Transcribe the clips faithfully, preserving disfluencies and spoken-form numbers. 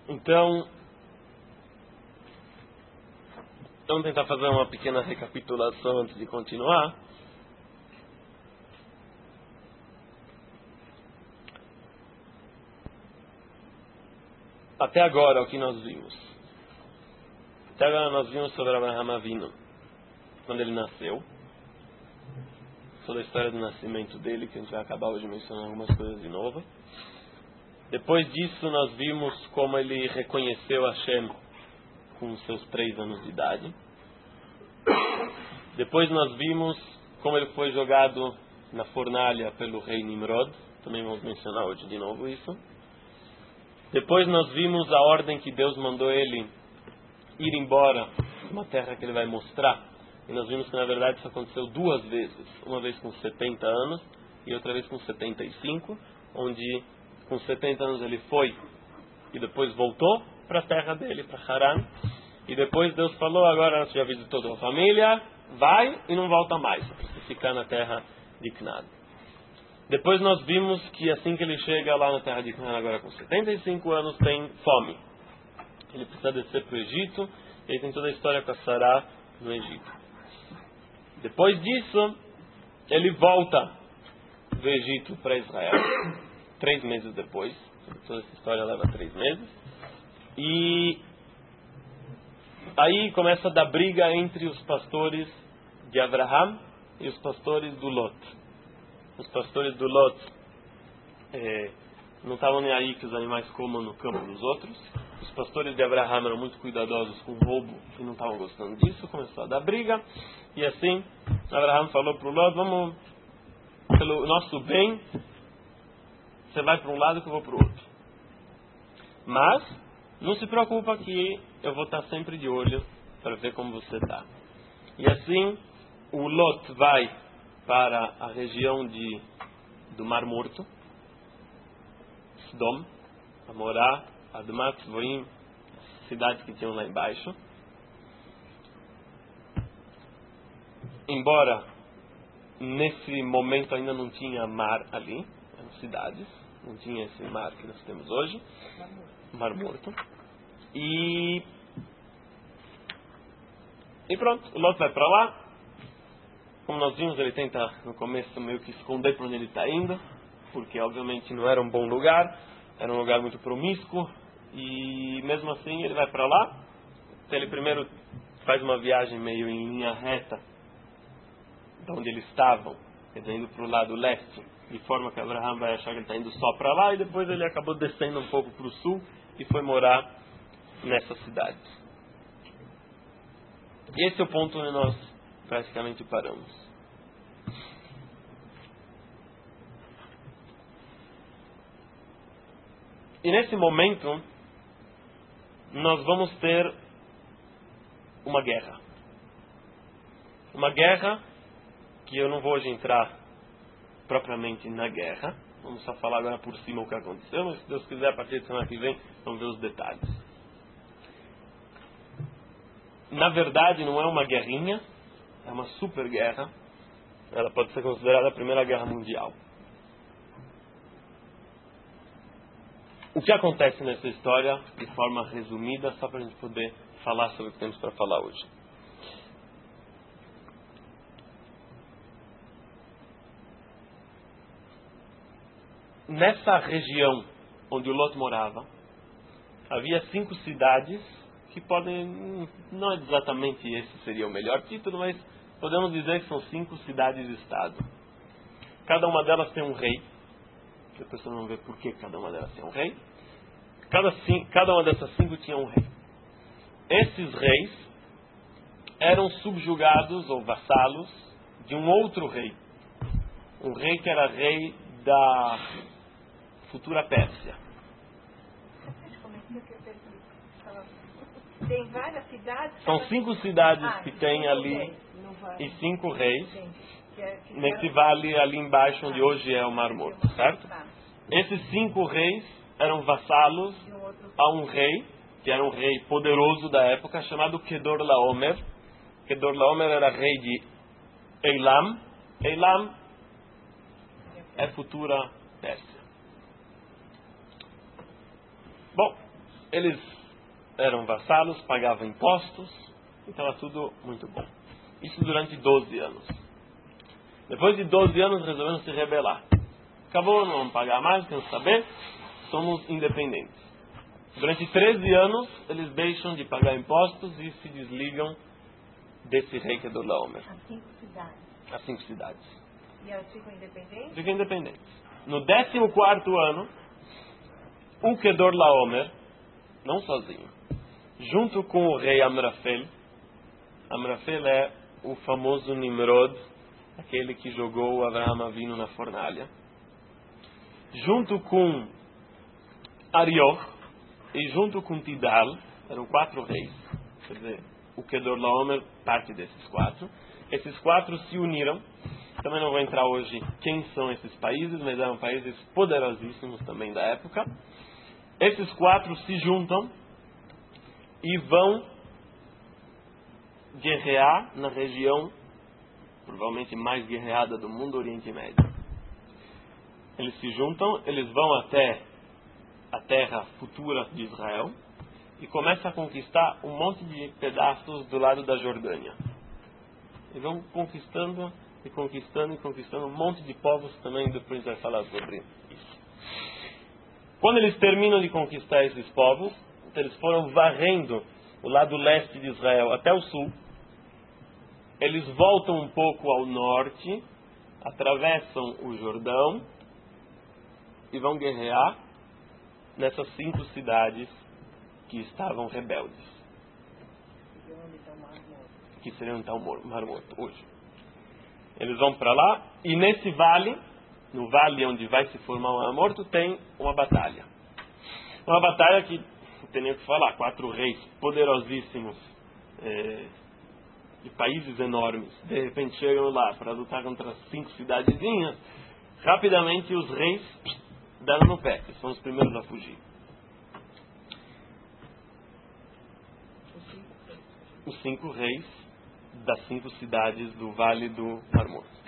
Então, vamos tentar fazer uma pequena recapitulação antes de continuar. Até agora, o que nós vimos? Até agora nós vimos sobre Abraham Avinu, quando ele nasceu, sobre a história do nascimento dele, que a gente vai acabar hoje mencionando algumas coisas de novo. Depois disso, nós vimos como ele reconheceu Hashem com seus três anos de idade. Depois nós vimos como ele foi jogado na fornalha pelo rei Nimrod. Também vamos mencionar hoje de novo isso. Depois nós vimos a ordem que Deus mandou ele ir embora, uma terra que ele vai mostrar. E nós vimos que na verdade isso aconteceu duas vezes. Uma vez com setenta anos e outra vez com setenta e cinco, onde com setenta anos ele foi e depois voltou para a terra dele, para Haran. E depois Deus falou: agora você já visitou sua família, vai e não volta mais, para você ficar na terra de Canaã. Depois nós vimos que assim que ele chega lá na terra de Canaã, agora com setenta e cinco anos, tem fome. Ele precisa descer para o Egito, e aí tem toda a história com a Sará no Egito. Depois disso, ele volta do Egito para Israel, três meses depois. Toda essa história leva três meses. E aí começa a dar briga entre os pastores de Abraham e os pastores do Lot. Os pastores do Lot eh, não estavam nem aí que os animais comam no campo dos outros. Os pastores de Abraham eram muito cuidadosos com o roubo e não estavam gostando disso. Começou a dar briga. E assim, Abraham falou para o Lot: vamos, pelo nosso bem, você vai para um lado que eu vou para o outro. Mas não se preocupa que eu vou estar sempre de olho para ver como você está. E assim, o Lot vai para a região de, do Mar Morto, Sodom, Amorá, Admat, Zvoim, cidades que tinham lá embaixo. Embora nesse momento ainda não tinha mar ali, eram cidades, não tinha esse mar que nós temos hoje, Mar Morto. E, e pronto, o Lot vai para lá. Como nós vimos, ele tenta no começo meio que esconder para onde ele está indo, porque obviamente não era um bom lugar, era um lugar muito promíscuo, e mesmo assim ele vai para lá. Então ele primeiro faz uma viagem meio em linha reta, de onde eles estavam, quer dizer, indo para o lado leste, de forma que Abraham vai achar que ele está indo só para lá, e depois ele acabou descendo um pouco para o sul e foi morar nessa cidade. E esse é o ponto onde nós praticamente paramos. E nesse momento nós vamos ter uma guerra. Uma guerra que eu não vou hoje entrar propriamente na guerra. Vamos só falar agora por cima o que aconteceu, mas se Deus quiser, a partir da semana que vem, vamos ver os detalhes. Na verdade, não é uma guerrinha, é uma super guerra. Ela pode ser considerada a Primeira Guerra Mundial. O que acontece nessa história, de forma resumida, só para a gente poder falar sobre o que temos para falar hoje. Nessa região onde o Lot morava, havia cinco cidades que podem, não exatamente esse seria o melhor título, mas podemos dizer que são cinco cidades-estado. Cada uma delas tem um rei. Depois vocês vão ver por que cada uma delas tem um rei. Cada, cada uma dessas cinco tinha um rei. Esses reis eram subjugados ou vassalos de um outro rei. Um rei que era rei da futura Pérsia. Tem várias cidades? São cinco cidades ah, que tem ali reis, vale. E cinco reis que é, que nesse é... vale ali embaixo onde ah, hoje é o Mar Morto, certo? Tá. Esses cinco reis eram vassalos a um rei, que era um rei poderoso da época, chamado Kedorlaomer. Kedorlaomer era rei de Eilam. Eilam é futura Pérsia. Bom, eles eram vassalos, pagavam impostos, então era tudo muito bom. Isso durante doze anos. Depois de doze anos resolveram se rebelar. Acabou, não vamos pagar mais, queremos saber, somos independentes. Durante treze anos, eles deixam de pagar impostos e se desligam desse rei Kedorlaomer. As cinco cidades. As cinco cidades. E elas ficam independentes? Ficam independentes. No décimo quarto ano, o Kedorlaomer, não sozinho, junto com o rei Amrafel, Amrafel é o famoso Nimrod, aquele que jogou o Avraham Avinu na fornalha, junto com Arioch e junto com Tidal, eram quatro reis, quer dizer, o Kedorlaomer parte desses quatro. Esses quatro se uniram. Também não vou entrar hoje quem são esses países, mas eram países poderosíssimos também da época. Esses quatro se juntam e vão guerrear na região provavelmente mais guerreada do mundo, Oriente Médio. Eles se juntam, eles vão até a terra futura de Israel e começam a conquistar um monte de pedaços do lado da Jordânia. E vão conquistando e conquistando e conquistando um monte de povos também, depois vai falar sobre isso. Quando eles terminam de conquistar esses povos, então eles foram varrendo o lado leste de Israel até o sul, eles voltam um pouco ao norte, atravessam o Jordão e vão guerrear nessas cinco cidades que estavam rebeldes, que seriam então Mar Morto hoje. Eles vão para lá e nesse vale, no vale onde vai se formar o Mar Morto, tem uma batalha. Uma batalha que, não tem nem o que falar, quatro reis poderosíssimos, é, de países enormes, de repente chegam lá para lutar contra as cinco cidadezinhas. Rapidamente os reis deram no pé, que são os primeiros a fugir. Os cinco reis das cinco cidades do Vale do Mar Morto.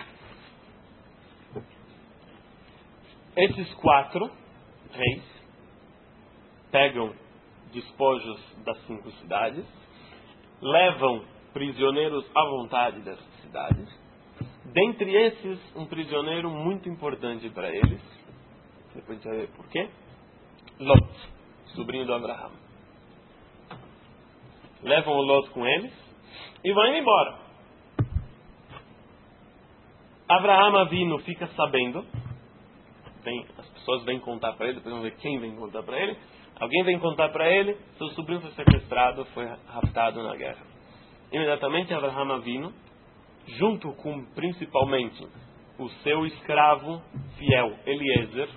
Esses quatro reis pegam despojos das cinco cidades, levam prisioneiros à vontade dessas cidades. Dentre esses, um prisioneiro muito importante para eles, depois a gente vai ver por quê, Lot, sobrinho do Abraham. Levam o Lot com eles e vão indo embora. Abraham Avinu fica sabendo, vem, as pessoas vêm contar para ele, depois vamos ver quem vem contar para ele. Alguém vem contar para ele, seu sobrinho foi sequestrado, foi raptado na guerra. Imediatamente Abraham Avinu, junto com principalmente o seu escravo fiel Eliezer,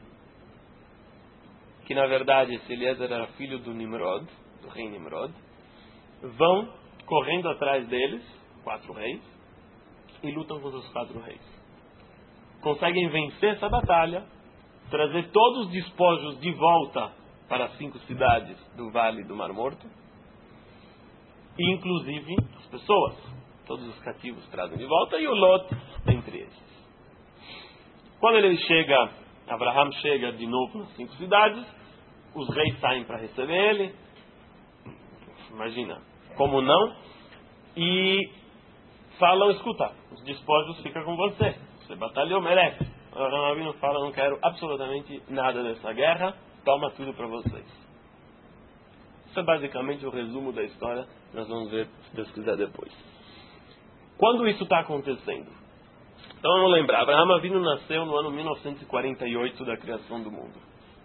que na verdade esse Eliezer era filho do Nimrod, do rei Nimrod, vão correndo atrás deles, quatro reis, e lutam contra os quatro reis. Conseguem vencer essa batalha, trazer todos os despojos de volta para as cinco cidades do Vale do Mar Morto, e inclusive as pessoas, todos os cativos trazem de volta, e o Lot entre eles. Quando ele chega, Abraham chega de novo nas cinco cidades, os reis saem para receber ele, imagina, como não, e falam, escuta, os despojos ficam com você, você batalhou, merece. Abraham Avinu fala, não quero absolutamente nada dessa guerra, toma tudo para vocês. Isso é basicamente o resumo da história, nós vamos ver, se Deus quiser, depois. Quando isso está acontecendo? Então vamos lembrar, Abraham Avinu nasceu no ano mil novecentos e quarenta e oito da criação do mundo.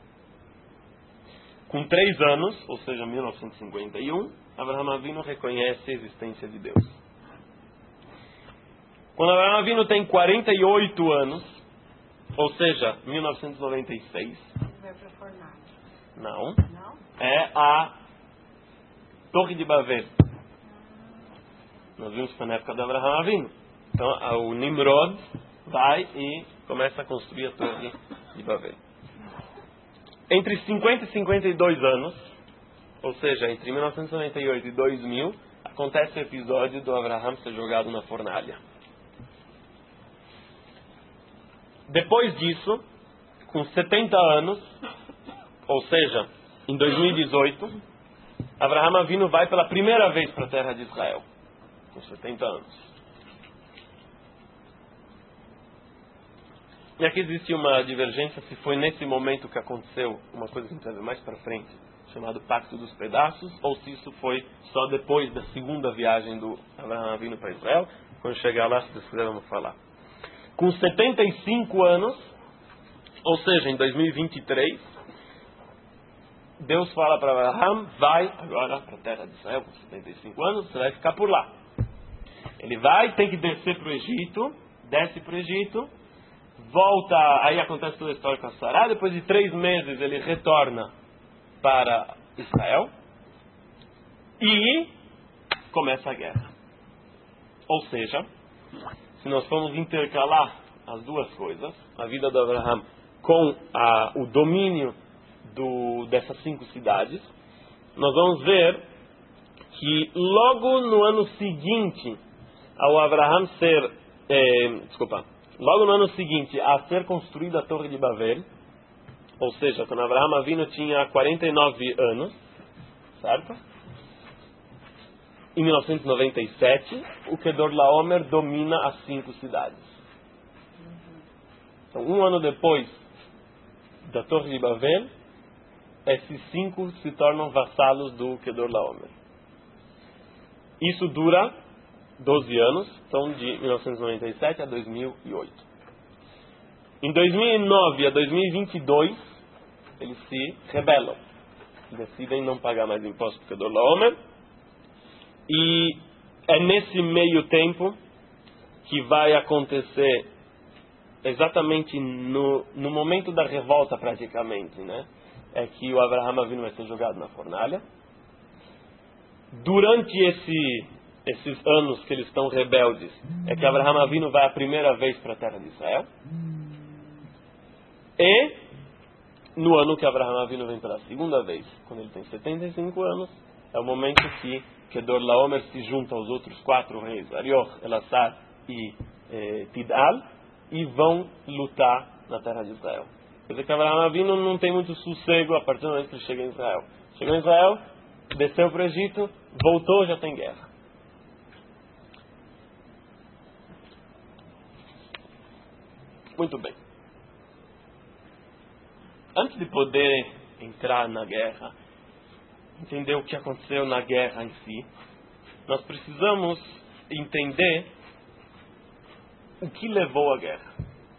Com três anos, ou seja, mil novecentos e cinquenta e um, Abraham Avinu reconhece a existência de Deus. Quando Abraham Avinu tem quarenta e oito anos, ou seja, mil novecentos e noventa e seis, Vai para fornalha. não, Não? é a Torre de Babel. Nós vimos que foi na época de Abraham Avinu. Então o Nimrod vai e começa a construir a Torre de Babel. Entre cinquenta e cinquenta e dois anos, ou seja, entre mil novecentos e noventa e oito e dois mil, acontece o episódio do Abraham ser jogado na fornalha. Depois disso, com setenta anos, ou seja, em dois mil e dezoito, Avraham Avinu vai pela primeira vez para a terra de Israel, com setenta anos. E aqui existe uma divergência se foi nesse momento que aconteceu uma coisa que a gente vai ver mais para frente, chamado Pacto dos Pedaços, ou se isso foi só depois da segunda viagem do Avraham Avinu para Israel. Quando chegar lá, se Deus quiser, vamos falar. Com setenta e cinco anos, ou seja, em dois mil e vinte e três, Deus fala para Avraham: vai agora para a terra de Israel, com setenta e cinco anos, você vai ficar por lá. Ele vai, tem que descer para o Egito, desce para o Egito, volta, aí acontece toda a história com a Sará, depois de três meses ele retorna para Israel e começa a guerra. Ou seja, se nós formos intercalar as duas coisas, a vida de Avraham com a, o domínio do, dessas cinco cidades, nós vamos ver que logo no ano seguinte ao Avraham ser, eh, desculpa, logo no ano seguinte a ser construída a Torre de Babel, ou seja, quando Avraham Avinu tinha quarenta e nove anos, certo? Em mil novecentos e noventa e sete, o Kedorlaomer domina as cinco cidades. Então, um ano depois da Torre de Babel, esses cinco se tornam vassalos do Kedorlaomer. Isso dura doze anos, então de mil novecentos e noventa e sete a dois mil e oito. Em dois mil e nove a dois mil e vinte e dois, eles se rebelam, decidem não pagar mais impostos para o Kedorlaomer, e é nesse meio tempo que vai acontecer, exatamente no, no momento da revolta praticamente, né? É que o Avraham Avinu vai ser jogado na fornalha. Durante esse, esses anos que eles estão rebeldes, é que Avraham Avinu vai a primeira vez para a terra de Israel. E no ano que Avraham Avinu vem pela segunda vez, quando ele tem setenta e cinco anos, é o momento que Kedorlaomer se junta aos outros quatro reis, Arioch, Elassar e eh, Tidal, e vão lutar na terra de Israel. Quer dizer que Avraham Avinu não tem muito sossego a partir do momento que ele chega em Israel. Chegou em Israel, desceu para o Egito, voltou, já tem guerra. Muito bem. Antes de poder entrar na guerra, entender o que aconteceu na guerra em si, nós precisamos entender o que levou à guerra.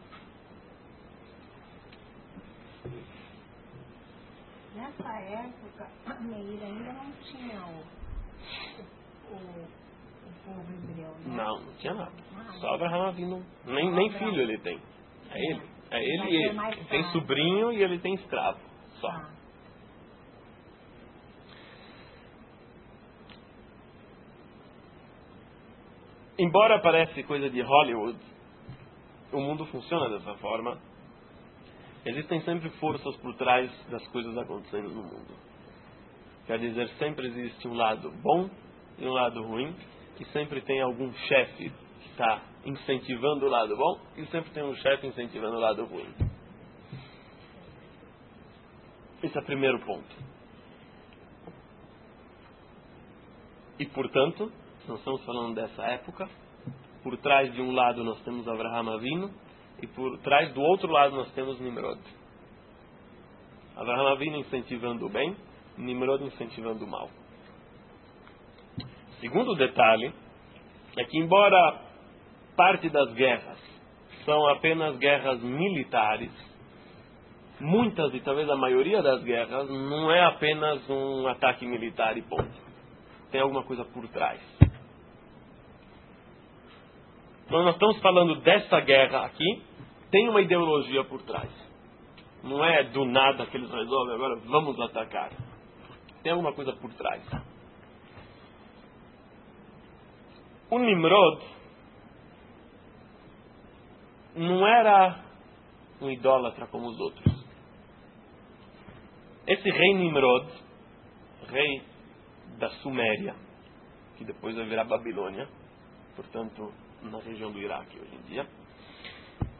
Nessa época, Meir ainda não tinha o, o, o povo hebreu, né? Não, não tinha nada. Nada. Só Avraham Avinu. Nem, nem filho ele tem. É ele. É ele Vai e ser ele. mais Ele tem fácil. sobrinho e ele tem escravo. Só. Ah, Embora pareça coisa de Hollywood, o mundo funciona dessa forma. Existem sempre forças por trás das coisas acontecendo no mundo. Quer dizer, sempre existe um lado bom e um lado ruim, e sempre tem algum chefe que está incentivando o lado bom, e sempre tem um chefe incentivando o lado ruim. Esse é o primeiro ponto. E, portanto, nós estamos falando dessa época. Por trás de um lado nós temos Avraham Avinu, e por trás do outro lado nós temos Nimrod. Avraham Avinu incentivando o bem, Nimrod incentivando o mal. Segundo detalhe é que, embora parte das guerras são apenas guerras militares, muitas e talvez a maioria das guerras não é apenas um ataque militar e ponto. Tem alguma coisa por trás. Quando nós estamos falando dessa guerra aqui, tem uma ideologia por trás. Não é do nada que eles resolvem, agora vamos atacar. Tem alguma coisa por trás. O Nimrod não era um idólatra como os outros. Esse rei Nimrod, rei da Suméria, que depois vai virar Babilônia, portanto, na região do Iraque hoje em dia.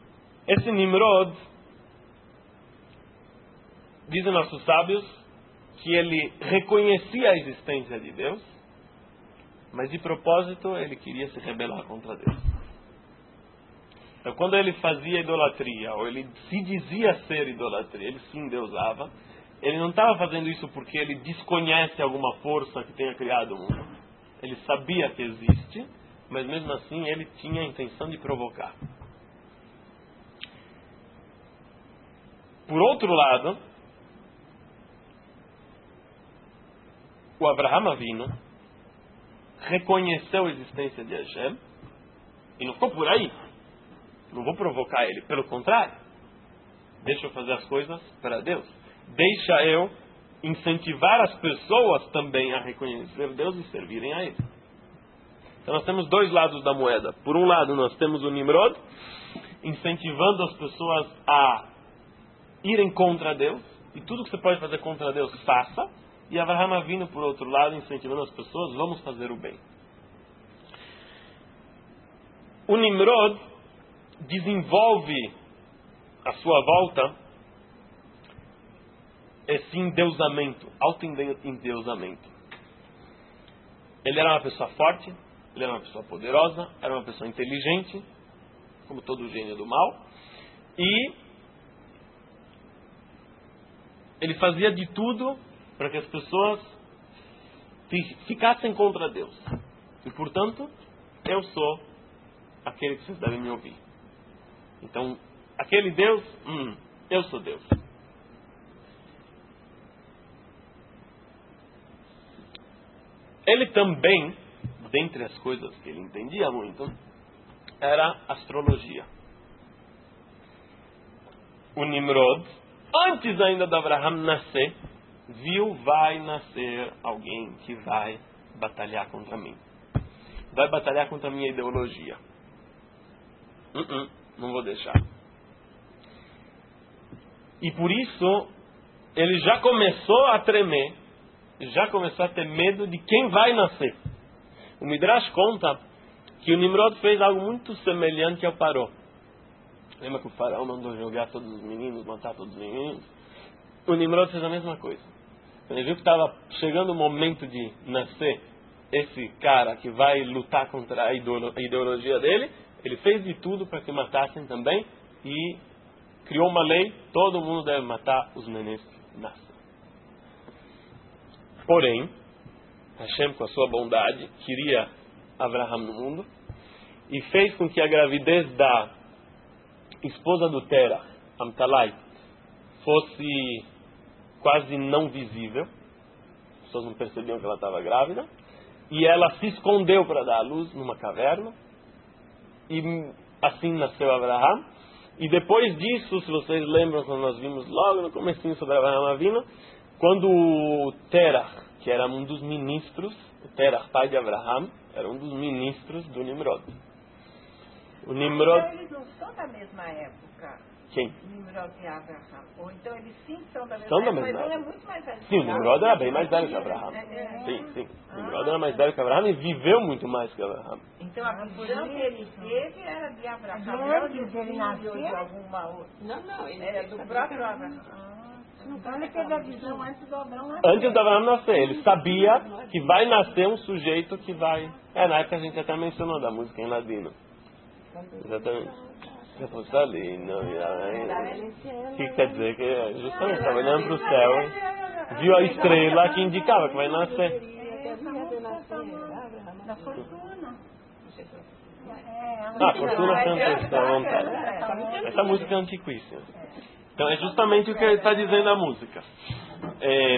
Esse Nimrod, dizem nossos sábios, que ele reconhecia a existência de Deus, mas de propósito ele queria se rebelar contra Deus. Então quando ele fazia idolatria, ou ele se dizia ser idolatria, ele se endeusava, ele não estava fazendo isso porque ele desconhece alguma força que tenha criado o mundo. Ele sabia que existe, mas mesmo assim ele tinha a intenção de provocar. Por outro lado, o Abraham Avinu reconheceu a existência de Hashem e não ficou por aí. Não vou provocar ele, pelo contrário, deixa eu fazer as coisas para Deus. Deixa eu incentivar as pessoas também a reconhecer Deus e servirem a Ele. Então nós temos dois lados da moeda. Por um lado nós temos o Nimrod, incentivando as pessoas a irem contra Deus, e tudo que você pode fazer contra Deus, faça. E Abraham Avinu, por outro lado, incentivando as pessoas, vamos fazer o bem. O Nimrod desenvolve à sua volta esse endeusamento, auto-endeusamento. Ele era uma pessoa forte, ele era uma pessoa poderosa, era uma pessoa inteligente, como todo gênio do mal, e ele fazia de tudo para que as pessoas ficassem contra Deus. E, portanto, eu sou aquele que vocês devem me ouvir. Então, aquele Deus, hum, eu sou Deus. Ele também, dentre as coisas que ele entendia muito, era astrologia. O Nimrod, antes ainda de Abraham nascer, viu, vai nascer alguém que vai batalhar contra mim. Vai batalhar contra a minha ideologia. Uh -uh, não vou deixar. E por isso, ele já começou a tremer, já começou a ter medo de quem vai nascer. O Midrash conta que o Nimrod fez algo muito semelhante ao Paró. Lembra que o faraó mandou jogar todos os meninos, matar todos os meninos? O Nimrod fez a mesma coisa. Ele viu que estava chegando o momento de nascer esse cara que vai lutar contra a ideologia dele. Ele fez de tudo para que matassem também e criou uma lei: todo mundo deve matar os nenéns que nascem. Porém, Hashem, com a sua bondade, queria Abraham no mundo e fez com que a gravidez da esposa do Terah, Amtalai, fosse quase não visível. As pessoas não percebiam que ela estava grávida. E ela se escondeu para dar à luz numa caverna. E assim nasceu Abraham. E depois disso, se vocês lembram, quando nós vimos logo no comecinho sobre Abraham Avinu, quando o Terah, que era um dos ministros, o Terah, pai de Abraham, era um dos ministros do Nimrod. O Nimrod... Então eles não são da mesma época. Quem? Nimrod e Abraham. Ou então eles sim são da mesma são época, da mesma mas ele é época. muito mais velho. Sim, o Nimrod era bem mais velho que Abraham. É. Sim, sim. O Nimrod era mais velho que Abraham e viveu muito mais que Abraham. Então a visão que ele teve era de Abraham. Não Antes de ele filho nascer? de alguma outra. Não, não, ele Era do próprio Abraham. Então ele teve a visão antes do Abraão nascer. Antes do Abraham nascer, ele sabia que vai nascer um sujeito que vai... É, na época a gente até mencionou da música em ladino. Exatamente. Salino, o que quer dizer? Que justamente estava olhando para o céu, viu a estrela que indicava que vai nascer. Da fortuna. Ah, fortuna canta à vontade. Essa música é antiquíssima. Então é justamente o que ele está dizendo a música. É...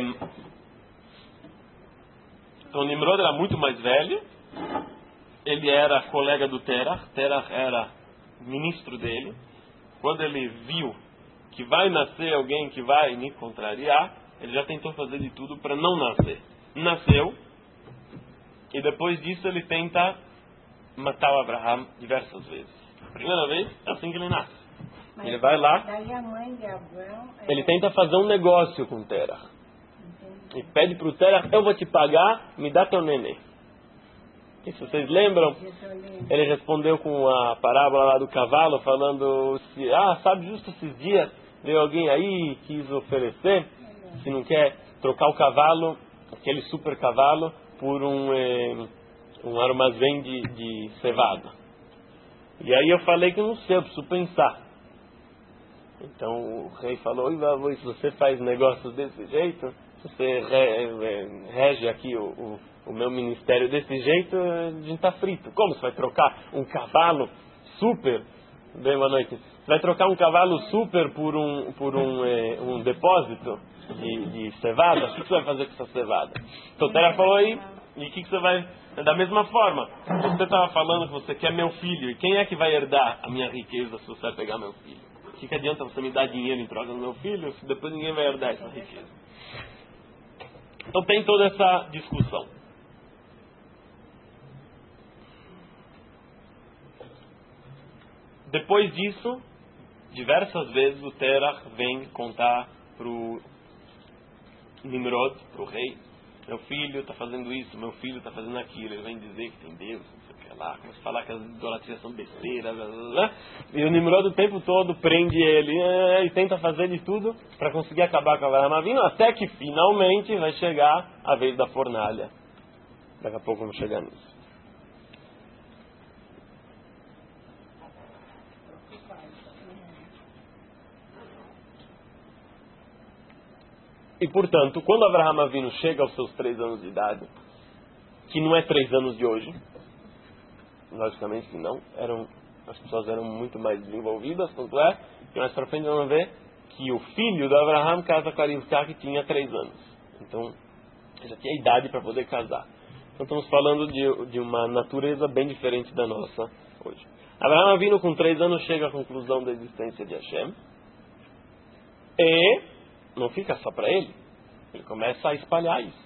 Então Nimrod era muito mais velho. Ele era colega do Terah. Terah era ministro dele. Quando ele viu que vai nascer alguém que vai me contrariar, ele já tentou fazer de tudo para não nascer. Nasceu. E depois disso ele tenta matar o Abraham diversas vezes. A primeira vez é assim que ele nasce. Mas ele vai lá, daí a mãe de Abraão... ele tenta fazer um negócio com o Terah. E pede para o Terah: eu vou te pagar, me dá teu neném. E se vocês lembram, ele respondeu com a parábola lá do cavalo, falando: se, ah, sabe, justo esses dias veio alguém aí e quis oferecer, se não quer trocar o cavalo, aquele super cavalo, por um, eh, um armazém de, de cevada. E aí eu falei que eu não sei, eu preciso pensar. Então o rei falou, oi, se você faz negócios desse jeito, se você re, rege aqui o, o, o meu ministério desse jeito, a gente está frito. Como você vai trocar um cavalo super? Bem, boa noite. Você vai trocar um cavalo super por um, por um, eh, um depósito de, de cevada? O que você vai fazer com essa cevada? Então o Terah falou aí, e o que, que você vai... Da mesma forma, você estava falando que você quer meu filho, e quem é que vai herdar a minha riqueza se você vai pegar meu filho? O que, que adianta você me dar dinheiro em troca do meu filho, se depois ninguém vai herdar essa riqueza? Então tem toda essa discussão. Depois disso, diversas vezes o Terah vem contar para o Nimrod, para o rei, meu filho está fazendo isso, meu filho está fazendo aquilo. Ele vem dizer que tem Deus, não sei o que lá, começa a falar que as idolatrias são besteiras, blá, blá, blá. E o Nimrod o tempo todo prende ele e tenta fazer de tudo para conseguir acabar com Avraham Avinu, até que finalmente vai chegar a vez da fornalha. Daqui a pouco vamos chegar nisso. E, portanto, quando Avraham Avinu chega aos seus três anos de idade, que não é três anos de hoje, logicamente que não, eram, as pessoas eram muito mais desenvolvidas, tanto é que mais para frente vamos ver que o filho de Avraham casa com a Rivka, que tinha três anos. Então, já tinha idade para poder casar. Então, estamos falando de, de uma natureza bem diferente da nossa hoje. Avraham Avinu, com três anos, chega à conclusão da existência de Hashem. E não fica só para ele. Ele começa a espalhar isso.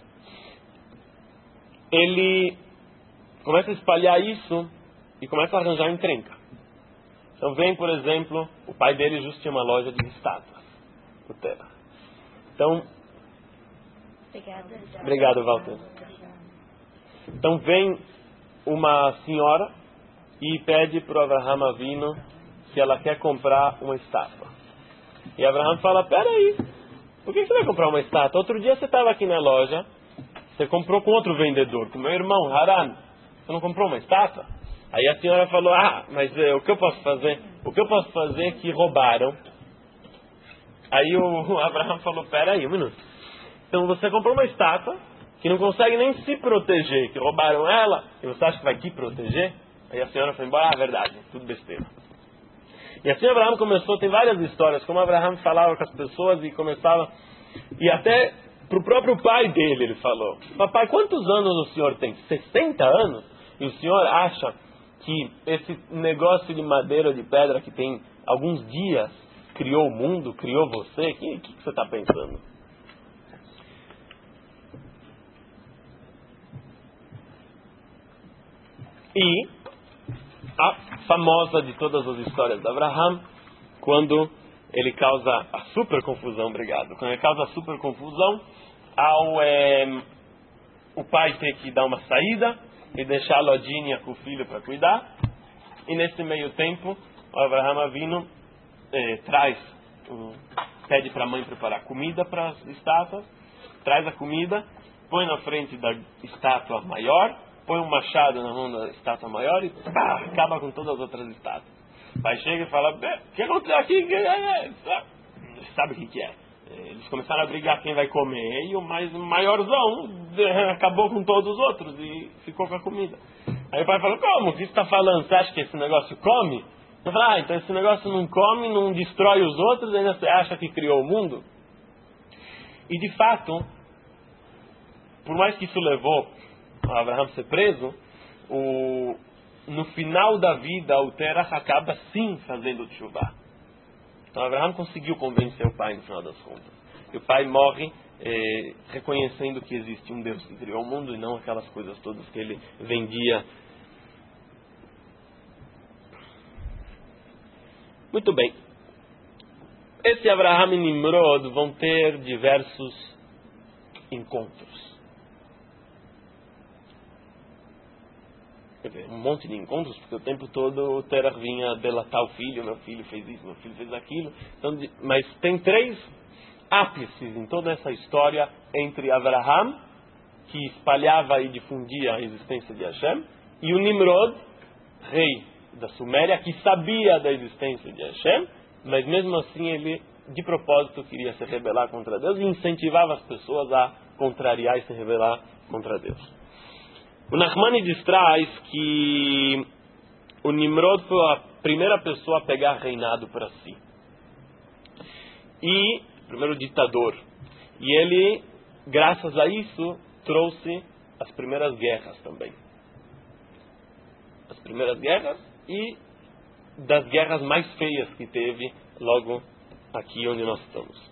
Ele começa a espalhar isso e começa a arranjar encrenca. Então vem, por exemplo, o pai dele justo tinha uma loja de estátuas, o Terah. Então, Obrigada. Obrigado, Walter. Então vem uma senhora e pede para o Avraham Avinu se ela quer comprar uma estátua. E Avraham fala, peraí, por que você vai comprar uma estátua? Outro dia você estava aqui na loja, você comprou com outro vendedor, com meu irmão, Haran. Você não comprou uma estátua? Aí a senhora falou, ah, mas eh, o que eu posso fazer? O que eu posso fazer é que roubaram. Aí o, o Avraham falou, peraí um minuto. Então você comprou uma estátua que não consegue nem se proteger, que roubaram ela, e você acha que vai te proteger? Aí a senhora foi embora, ah, verdade, tudo besteira. E assim Abraham começou, tem várias histórias, como Abraham falava com as pessoas e começava, e até para o próprio pai dele ele falou, papai, quantos anos o senhor tem? sessenta anos? E o senhor acha que esse negócio de madeira ou de pedra que tem alguns dias criou o mundo, criou você? O que, que você está pensando? E a famosa de todas as histórias de Abraham, quando ele causa a super confusão, obrigado, quando ele causa a super confusão, ao é, o pai ter que dar uma saída e deixar a Lodinha com o filho para cuidar, e nesse meio tempo, o Avraham Avinu é, traz, um, pede para a mãe preparar comida para as estátuas, traz a comida, põe na frente da estátua maior, põe um machado na mão da estátua maior e pá, acaba com todas as outras estátuas. O pai chega e fala, o que aconteceu aqui? Sabe o que, que é? Eles começaram a brigar quem vai comer, e o mais maiorzão acabou com todos os outros e ficou com a comida. Aí o pai falou, como? O que você está falando? Você acha que esse negócio come? Eu falei, ah, então esse negócio não come, não destrói os outros, ainda você acha que criou o mundo? E de fato, por mais que isso levou a Abraham ser preso, o, no final da vida o Terah acaba sim fazendo teshuvah. Então Abraham conseguiu convencer o pai no final das contas. E o pai morre eh, reconhecendo que existe um Deus que criou o mundo e não aquelas coisas todas que ele vendia. Muito bem. Esse Abraham e Nimrod vão ter diversos encontros. Um monte de encontros, porque o tempo todo o Terah vinha delatar o filho, meu filho fez isso, meu filho fez aquilo. Então, mas tem três ápices em toda essa história entre Abraham, que espalhava e difundia a existência de Hashem, e o Nimrod, rei da Suméria, que sabia da existência de Hashem, mas mesmo assim ele, de propósito, queria se rebelar contra Deus e incentivava as pessoas a contrariar e se rebelar contra Deus. O Nachmanides traz que o Nimrod foi a primeira pessoa a pegar reinado para si. E, primeiro ditador. E ele, graças a isso, trouxe as primeiras guerras também. As primeiras guerras e das guerras mais feias que teve logo aqui onde nós estamos.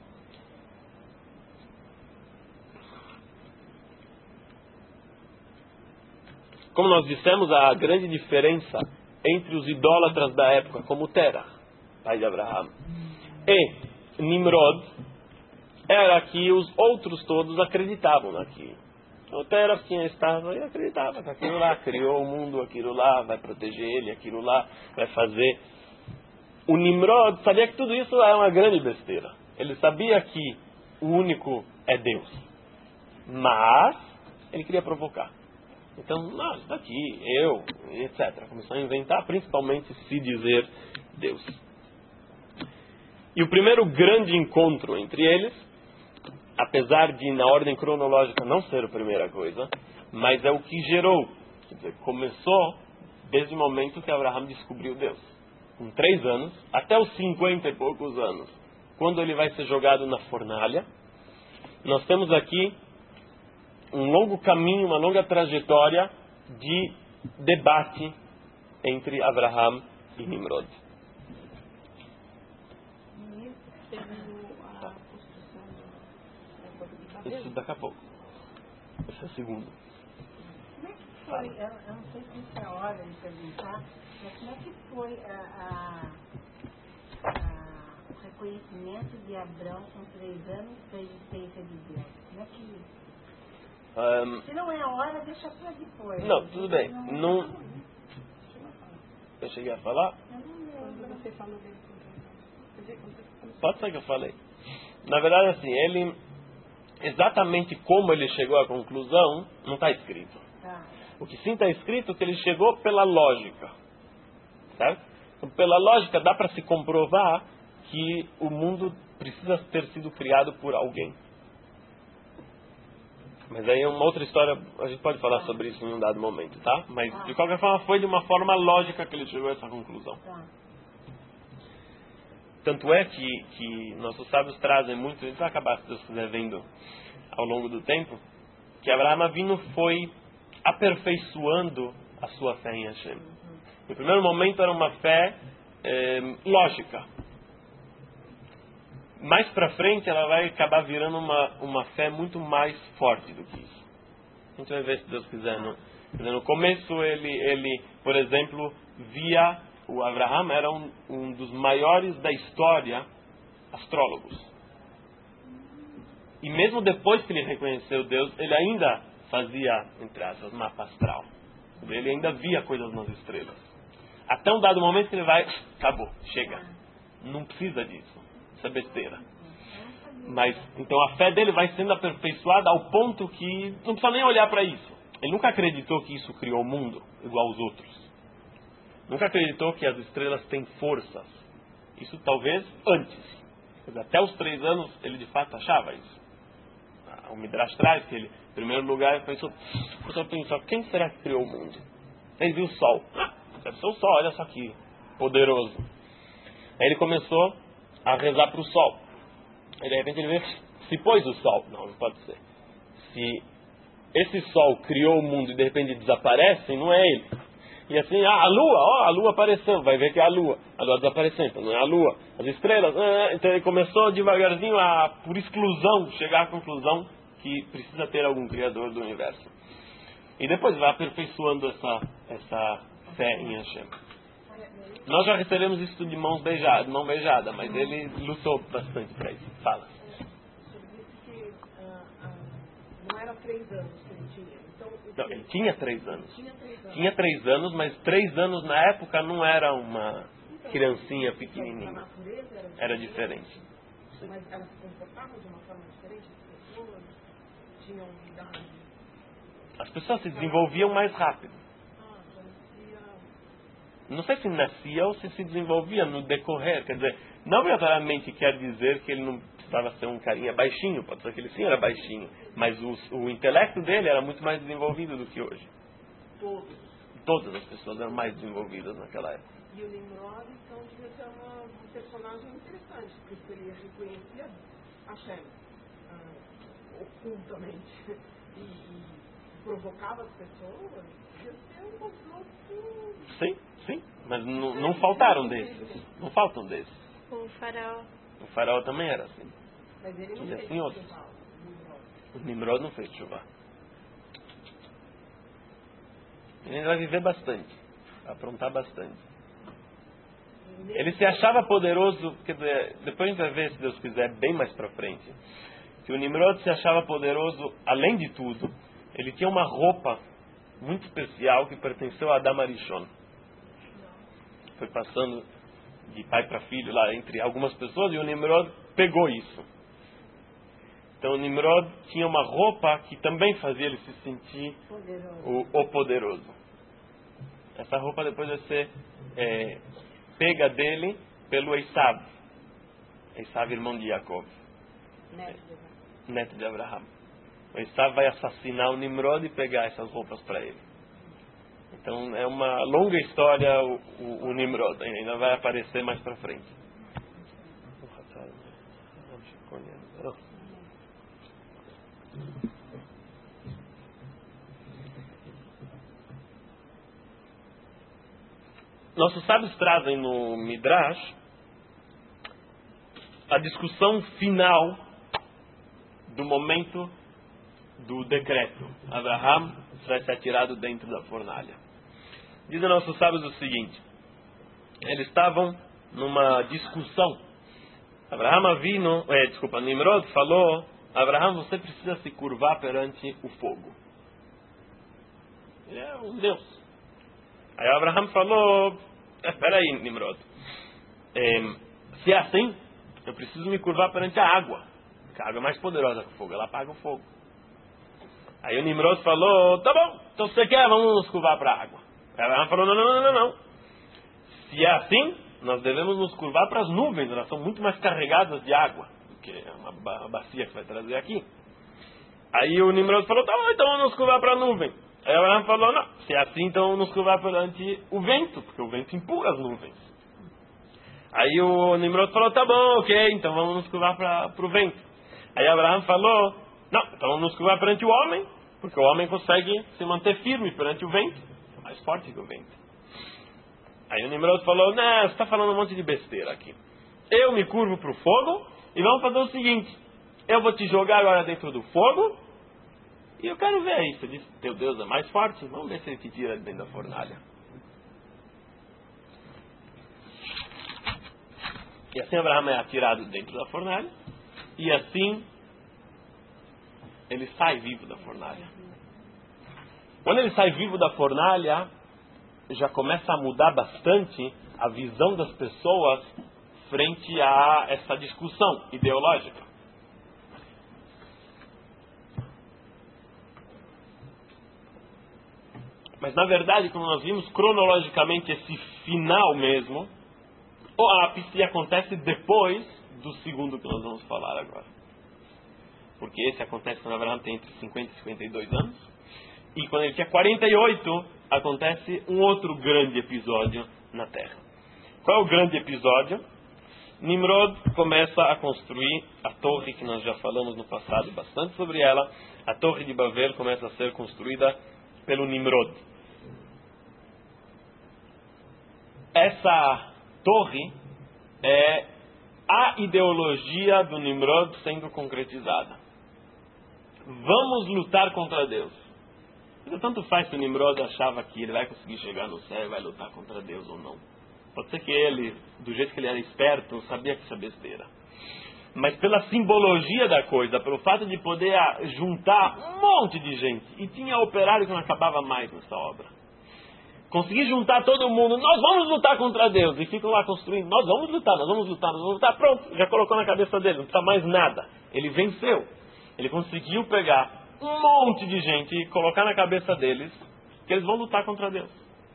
Como nós dissemos, a grande diferença entre os idólatras da época, como Terah, pai de Abraham, e Nimrod, era que os outros todos acreditavam naquilo. O Terah tinha estado e acreditava que aquilo lá criou o mundo, aquilo lá vai proteger ele, aquilo lá vai fazer. O Nimrod sabia que tudo isso era uma grande besteira. Ele sabia que o único é Deus. Mas ele queria provocar. Então, não, isso daqui, eu, etcétera. Começou a inventar, principalmente se dizer Deus. E o primeiro grande encontro entre eles, apesar de na ordem cronológica não ser a primeira coisa, mas é o que gerou. Quer dizer, começou desde o momento que Abraham descobriu Deus. Com três anos, até os cinquenta e poucos anos, quando ele vai ser jogado na fornalha, nós temos aqui um longo caminho, uma longa trajetória de debate entre Abraham e Nimrod. Isso daqui a pouco. Esse é o segundo. Como é que foi, eu, eu não sei se isso é hora de perguntar, mas como é que foi a, a, a, o reconhecimento de Abrão com três anos da existência de Deus? Como é que... Um, Se não é a hora, deixa para depois. não, tudo bem. Não, Não, não, eu cheguei a falar? eu não lembro. Você falou dele. Pode ser que eu falei. Na verdade, assim, ele... Exatamente como ele chegou à conclusão, não está escrito. Tá. O que sim está escrito é que ele chegou pela lógica. Certo? Então, pela lógica, dá para se comprovar que o mundo precisa ter sido criado por alguém. Mas aí é uma outra história, a gente pode falar sobre isso em um dado momento, tá? Mas, de qualquer forma, foi de uma forma lógica que ele chegou a essa conclusão. Tá. Tanto é que, que nossos sábios trazem muito, a gente vai acabar, se Deus quiser, vendo ao longo do tempo, que Abraham Avinu foi aperfeiçoando a sua fé em Hashem. No primeiro momento era uma fé eh, lógica. Mais para frente ela vai acabar virando uma, uma fé muito mais forte do que isso. A gente vai ver se Deus quiser. No, no começo ele, ele, por exemplo, via... O Abraham era um, um dos maiores da história astrólogos. E mesmo depois que ele reconheceu Deus, ele ainda fazia, entre aspas, mapa astral. Ele ainda via coisas nas estrelas. Até um dado momento que ele vai, acabou, chega. Não precisa disso. Isso é besteira. Mas, então a fé dele vai sendo aperfeiçoada ao ponto que não precisa nem olhar para isso. Ele nunca acreditou que isso criou o mundo igual aos outros. Nunca acreditou que as estrelas têm forças. Isso talvez antes. Mas até os três anos ele de fato achava isso. O Midrash traz que ele, em primeiro lugar, ele pensou, pensou, pensou, quem será que criou o mundo? Ele viu o sol. Ah, deve ser o sol, olha só que poderoso. Aí ele começou a rezar para o sol. Aí de repente ele vê, se pôs o sol. Não, não pode ser. Se esse sol criou o mundo e de repente desaparece, não é ele. E assim, ah, a lua, ó, a lua apareceu, vai ver que é a lua. A lua desapareceu, então não é a lua. As estrelas, ah, então ele começou devagarzinho a, por exclusão, chegar à conclusão que precisa ter algum criador do universo. E depois vai aperfeiçoando essa, essa fé em Hashem. Nós já recebemos isso de mãos beijadas, mão beijada, mas ele lutou bastante para isso. Fala. Você disse que ah, ah, não eram três anos que ele tinha. Então, Não, ele tinha três anos. tinha três anos. Tinha três anos, mas três anos na época não era uma Então, criancinha a pequenininha. natureza era, Era diferente. Mas elas se comportavam de uma forma diferente? As pessoas tinham idade? As pessoas se desenvolviam mais rápido. Ah, já nascia... Não sei se nascia ou se se desenvolvia no decorrer. Quer dizer, não obrigatoriamente quer dizer que ele não precisava ser um carinha baixinho. Pode ser que ele sim era baixinho. Mas o, o intelecto dele era muito mais desenvolvido do que hoje. Todos. Todas as pessoas eram mais desenvolvidas naquela época. E o Nimrod, então, devia ser uma, um personagem interessante, porque ele reconhecia Hashem ah, ocultamente e, e provocava as pessoas, devia ser um confronto. Sim, sim. Mas não, não faltaram desses. Não faltam desses. O faraó. O faraó também era assim. Mas ele não E fez assim outros. chuva, o Nimrod. O Nimrod não fez chuva. Ele vai viver bastante. Vai aprontar bastante. Ele se achava poderoso, quer dizer, depois a gente vai ver, se Deus quiser, bem mais pra frente. Que o Nimrod se achava poderoso, além de tudo, ele tinha uma roupa muito especial que pertenceu a Adam Arishon. Foi passando de pai para filho lá entre algumas pessoas e o Nimrod pegou isso. Então o Nimrod tinha uma roupa que também fazia ele se sentir Poderoso. o, o poderoso. Essa roupa depois vai ser é, pega dele pelo Esav. Esav, irmão de Jacob, Neto de neto de Abraham. O Esav vai assassinar o Nimrod e pegar essas roupas para ele. Então é uma longa história o, o, o Nimrod. Ainda vai aparecer mais para frente. Nossos sábios trazem no Midrash a discussão final do momento do decreto. Abraham vai ser atirado dentro da fornalha. Dizem nossos sábios o seguinte: eles estavam numa discussão. Abraham Avinu, é, desculpa, Nimrod falou: Abraham, você precisa se curvar perante o fogo. Ele é um Deus. Aí Abraham falou: espera aí, Nimrod, é, se é assim, eu preciso me curvar perante a água, porque a água é mais poderosa que o fogo, ela apaga o fogo. Aí o Nimrod falou: tá bom, então você quer, vamos nos curvar para a água. Aí Abraham falou: não, não, não, não, não. Se é assim, nós devemos nos curvar para as nuvens, elas são muito mais carregadas de água do que uma ba- bacia que vai trazer aqui. Aí o Nimrod falou: tá bom, então vamos nos curvar para a nuvem. Aí Abraham falou: não, se é assim, então vamos nos curvar perante o vento, porque o vento empurra as nuvens. Aí o Nimrod falou: tá bom, ok, então vamos nos curvar para o vento. Aí Abraham falou: não, então vamos nos curvar perante o homem, porque o homem consegue se manter firme perante o vento, é mais forte que o vento. Aí o Nimrod falou: não, você está falando um monte de besteira aqui. Eu me curvo para o fogo e vamos fazer o seguinte: eu vou te jogar agora dentro do fogo e eu quero ver isso. Você disse que teu Deus é mais forte, vamos ver se ele te tira de dentro da fornalha. E assim Abraham é atirado dentro da fornalha e assim ele sai vivo da fornalha. Quando ele sai vivo da fornalha, já começa a mudar bastante a visão das pessoas frente a essa discussão ideológica. Mas na verdade, quando nós vimos cronologicamente esse final mesmo, o ápice acontece depois do segundo que nós vamos falar agora. Porque esse acontece quando Abraão tem entre cinquenta e cinquenta e dois anos. E quando ele tinha quarenta e oito, acontece um outro grande episódio na Terra. Qual é o grande episódio? Nimrod começa a construir a torre que nós já falamos no passado bastante sobre ela. A torre de Babel começa a ser construída pelo Nimrod. Essa torre é a ideologia do Nimrod sendo concretizada. Vamos lutar contra Deus. Mas tanto faz se o Nimrod achava que ele vai conseguir chegar no céu e vai lutar contra Deus ou não. Pode ser que ele, do jeito que ele era esperto, sabia que isso é besteira. Mas pela simbologia da coisa, pelo fato de poder juntar um monte de gente, e tinha operário que não acabava mais nessa obra. conseguir juntar todo mundo, nós vamos lutar contra Deus, e ficam lá construindo, nós vamos lutar, nós vamos lutar, nós vamos lutar, pronto, já colocou na cabeça dele, não precisa mais nada. Ele venceu. Ele conseguiu pegar um monte de gente e colocar na cabeça deles que eles vão lutar contra Deus.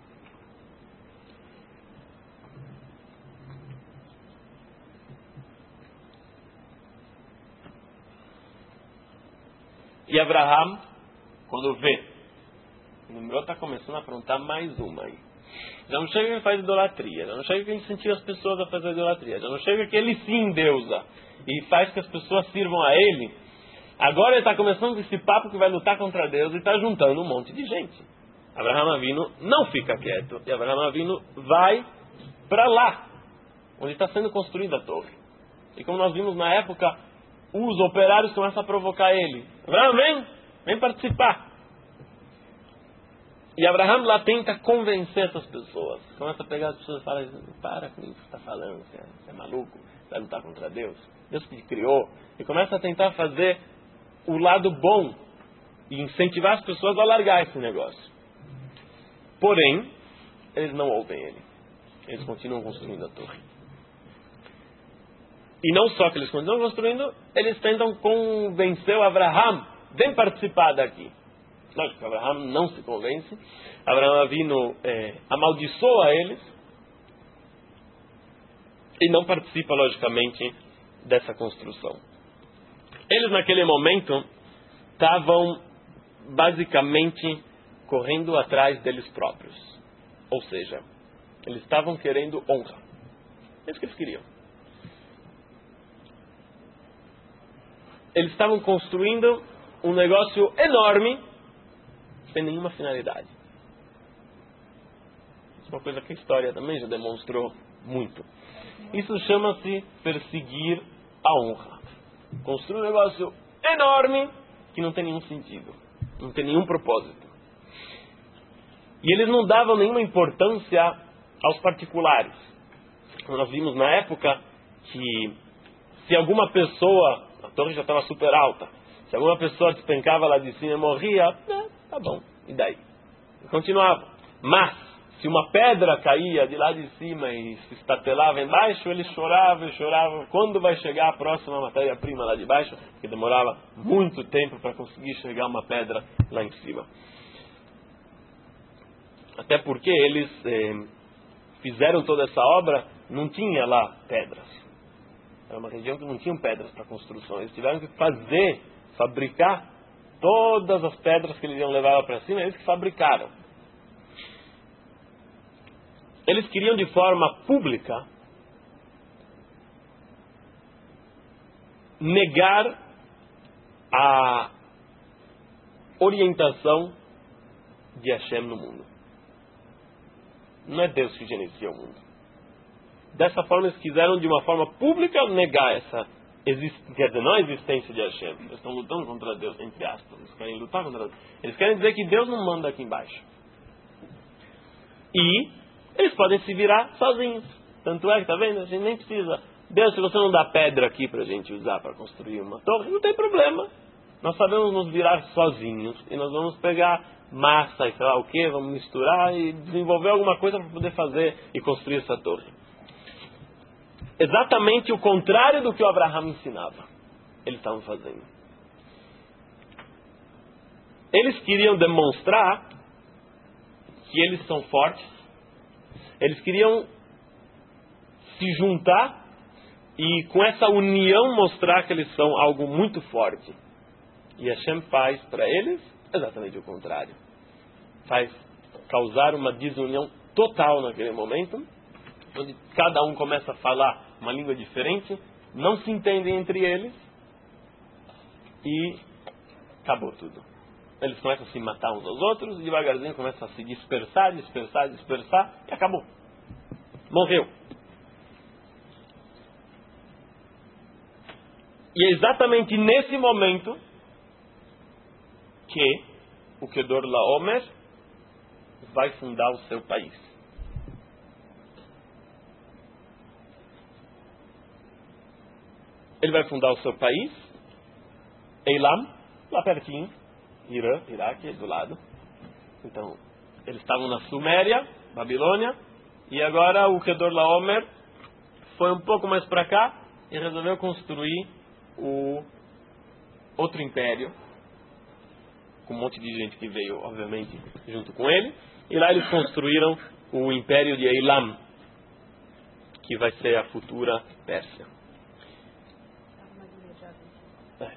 E Abraham, quando vê, o Nimrod está começando a aprontar mais uma aí. Já não chega que ele faz idolatria, já não chega que ele incentiva as pessoas a fazer idolatria, já não chega que ele sim deusa e faz que as pessoas sirvam a ele. Agora ele está começando com esse papo que vai lutar contra Deus e está juntando um monte de gente. Abraham Avinu não fica quieto e Abraham Avinu vai para lá, onde está sendo construída a torre. E como nós vimos na época, os operários começam a provocar ele. Abraham, vem, vem participar. E Abraham lá tenta convencer essas pessoas. Começa a pegar as pessoas e fala, para com isso que você está falando, você é, você é maluco, vai lutar contra Deus. Deus que te criou. E começa a tentar fazer o lado bom e incentivar as pessoas a largar esse negócio. Porém, eles não ouvem ele. Eles continuam construindo a torre. E não só que eles continuam construindo, eles tentam convencer o Abraham, vem participar daqui. Lógico que Abraham não se convence. Abraham Avinu é, amaldiçoa eles e não participa, logicamente, dessa construção. Eles, naquele momento, estavam basicamente correndo atrás deles próprios. Ou seja, eles estavam querendo honra. É isso que eles queriam. Eles estavam construindo um negócio enorme, sem nenhuma finalidade. Isso é uma coisa que a história também já demonstrou muito. Isso chama-se perseguir a honra. Construir um negócio enorme que não tem nenhum sentido, não tem nenhum propósito. E eles não davam nenhuma importância aos particulares. Como nós vimos na época que se alguma pessoa, a torre já estava super alta, se alguma pessoa despencava lá de cima e morria, né, tá bom, e daí? E continuava. Mas, se uma pedra caía de lá de cima e se estatelava embaixo, eles choravam e choravam. Quando vai chegar a próxima matéria-prima lá de baixo? Porque demorava muito tempo para conseguir chegar uma pedra lá em cima. Até porque eles eh, fizeram toda essa obra, não tinha lá pedras. Era uma região que não tinha pedras para construção. Eles tiveram que fazer, fabricar todas as pedras que eles iam levar para cima, eles que fabricaram. Eles queriam de forma pública negar a orientação de Hashem no mundo. Não é Deus que gerencia o mundo. Dessa forma eles quiseram de uma forma pública negar essa existência, quer dizer, não a existência de Hashem. Eles estão lutando contra Deus, entre aspas. Eles querem lutar contra Deus. Eles querem dizer que Deus não manda aqui embaixo. E eles podem se virar sozinhos. Tanto é que, tá vendo? A gente nem precisa. Deus, se você não dá pedra aqui pra gente usar para construir uma torre, não tem problema. Nós sabemos nos virar sozinhos. E nós vamos pegar massa e sei lá o que, vamos misturar e desenvolver alguma coisa para poder fazer e construir essa torre. Exatamente o contrário do que o Abraham ensinava. Eles estavam fazendo. Eles queriam demonstrar que eles são fortes. Eles queriam se juntar e com essa união mostrar que eles são algo muito forte. E Hashem faz para eles exatamente o contrário. Faz causar uma desunião total naquele momento, onde cada um começa a falar uma língua diferente, não se entendem entre eles e acabou tudo. Eles começam a se matar uns aos outros e devagarzinho começam a se dispersar, dispersar, dispersar e acabou. Morreu. E é exatamente nesse momento que o Kedor Laomer vai fundar o seu país. Ele vai fundar o seu país, Eilam, lá pertinho, Irã, Iraque, do lado. Então, Eles estavam na Suméria, Babilônia, e agora o Kedorlaomer foi um pouco mais para cá e resolveu construir o outro império, com um monte de gente que veio, obviamente, junto com ele. E lá eles construíram o império de Eilam, que vai ser a futura Pérsia. É.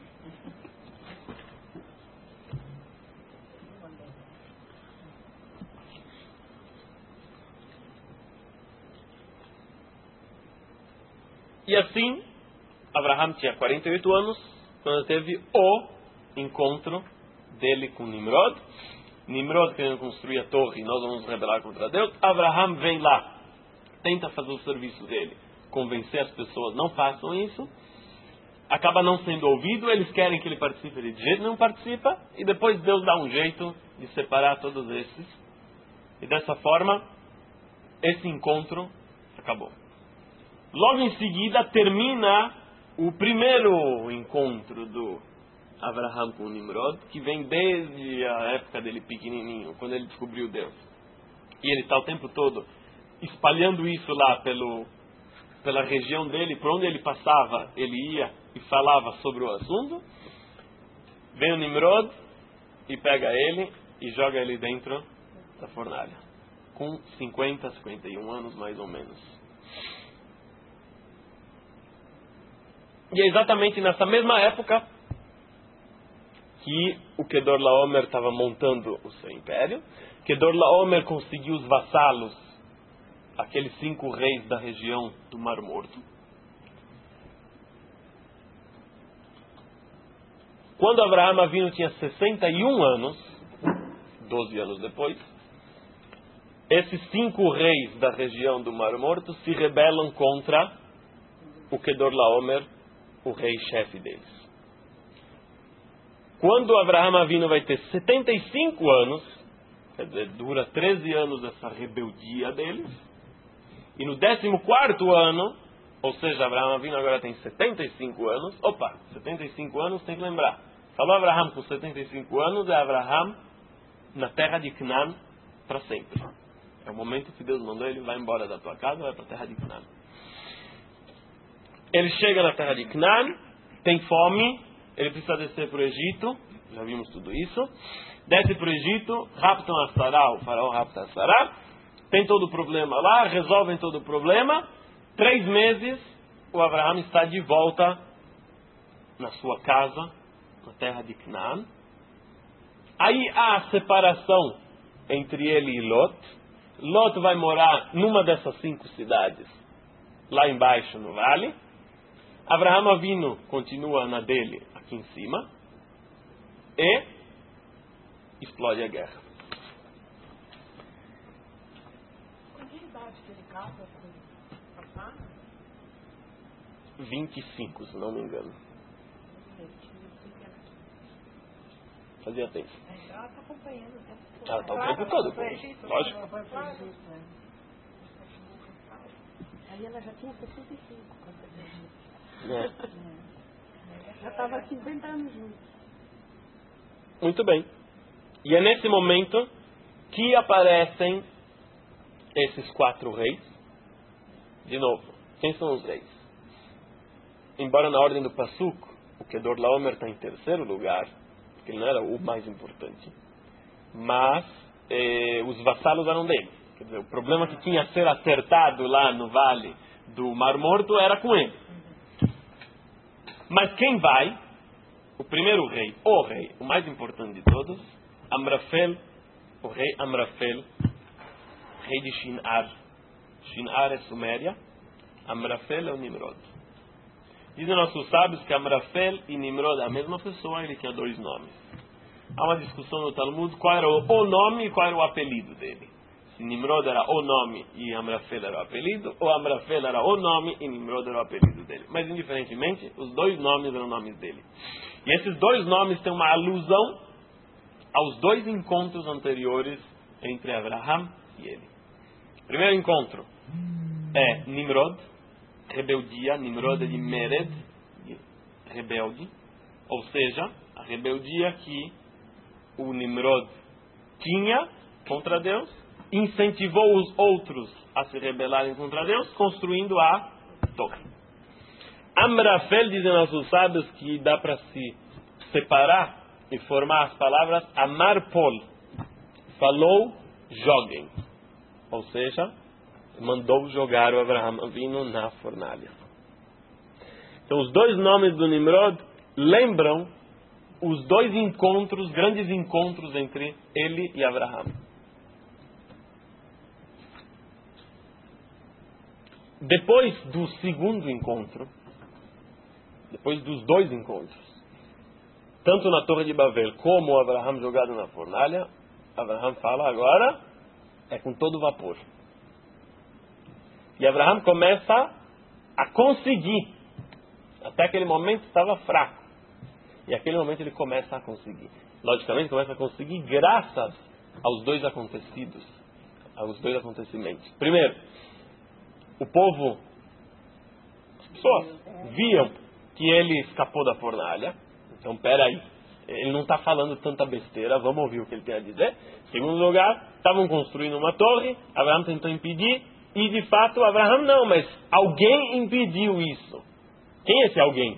E assim, Abraham tinha quarenta e oito anos, quando teve o encontro dele com Nimrod. Nimrod querendo construir a torre, nós vamos nos rebelar contra Deus. Abraham vem lá, tenta fazer o serviço dele, convencer as pessoas, não façam isso. Acaba não sendo ouvido, eles querem que ele participe, ele de jeito nenhum participa. E depois Deus dá um jeito de separar todos esses. E dessa forma, esse encontro acabou. Logo em seguida, termina o primeiro encontro do Abraham com Nimrod, que vem desde a época dele pequenininho, quando ele descobriu Deus. E ele está o tempo todo espalhando isso lá pelo, pela região dele, por onde ele passava, ele ia e falava sobre o assunto. Vem o Nimrod e pega ele e joga ele dentro da fornalha, com cinquenta, cinquenta e um anos mais ou menos. E é exatamente nessa mesma época que o Kedorlaomer estava montando o seu império. Kedorlaomer conseguiu os vassalos, aqueles cinco reis da região do Mar Morto. Quando Abraham Avinu tinha sessenta e um anos, doze anos depois, esses cinco reis da região do Mar Morto se rebelam contra o Kedorlaomer, o rei-chefe deles. Quando Abraham Avinu vai ter setenta e cinco anos, quer dizer, dura treze anos essa rebeldia deles, e no décimo quarto ano, ou seja, Abraham Avinu agora tem setenta e cinco anos, opa, setenta e cinco anos tem que lembrar, falou Abraham com setenta e cinco anos, é Abraham na terra de Canaã para sempre. É o momento que Deus mandou ele, vai embora da tua casa, vai para a terra de Canaã. Ele chega na terra de Canaã, tem fome, ele precisa descer para o Egito, já vimos tudo isso. Desce para o Egito, raptam a Sará, o faraó rapta a Sará, tem todo o problema lá, resolvem todo o problema. Três meses, o Abraham está de volta na sua casa, na terra de Canaã. Aí há a separação entre ele e Lot. Lot vai morar numa dessas cinco cidades, lá embaixo no vale. Abraham Avinu continua na dele aqui em cima e explode a guerra. Com que idade que ele casa com a Sara? vinte e cinco, se não me engano. Fazia tempo. Ela está acompanhando o tempo todo. Ela está o tempo todo. Lógico. Ela foi para o Egito, né? Aí ela já tinha sessenta e cinco quando foi para o Egito. É. Já estava cinquenta anos juntos. Muito bem. E é nesse momento que aparecem esses quatro reis. De novo, quem são os reis? Embora na ordem do Pasuk, o Kedorlaomer está em terceiro lugar, porque ele não era o mais importante, mas eh, os vassalos eram dele. Quer dizer, o problema que tinha a ser acertado lá no vale do Mar Morto era com ele. Mas quem vai? O primeiro rei, o rei, o mais importante de todos, Amrafel, o rei Amrafel, rei de Shinar. Shinar é Suméria, Amrafel é o Nimrod. Dizem nossos sábios que Amrafel e Nimrod é a mesma pessoa, ele tinha dois nomes. Há uma discussão no Talmud qual era o nome e qual era o apelido dele. Se Nimrod era o nome e Amrafel era o apelido, ou Amrafel era o nome e Nimrod era o apelido dele. Mas, indiferentemente, os dois nomes eram nomes dele. E esses dois nomes têm uma alusão aos dois encontros anteriores entre Abraham e ele. Primeiro encontro é Nimrod, rebeldia. Nimrod é de Mered, de rebelde. Ou seja, a rebeldia que o Nimrod tinha contra Deus, incentivou os outros a se rebelarem contra Deus, construindo a torre. Amrafel, dizem nossos sábios, que dá para se separar e formar as palavras Amarpol. Falou, joguem. Ou seja, mandou jogar o Abraham Avinu na fornalha. Então, os dois nomes do Nimrod lembram os dois encontros, grandes encontros entre ele e Abraham. Depois do segundo encontro, depois dos dois encontros, tanto na Torre de Babel como o Abraham jogado na fornalha, Abraham fala agora, é com todo vapor. E Abraham começa a conseguir. Até aquele momento estava fraco. E aquele momento ele começa a conseguir. Logicamente começa a conseguir graças aos dois acontecidos. Aos dois acontecimentos. Primeiro, o povo, as pessoas, viam que ele escapou da fornalha. Então, peraí, ele não está falando tanta besteira, vamos ouvir o que ele tem a dizer. Segundo lugar, estavam construindo uma torre, Abraham tentou impedir, e de fato, Abraham não, mas alguém impediu isso. Quem é esse alguém?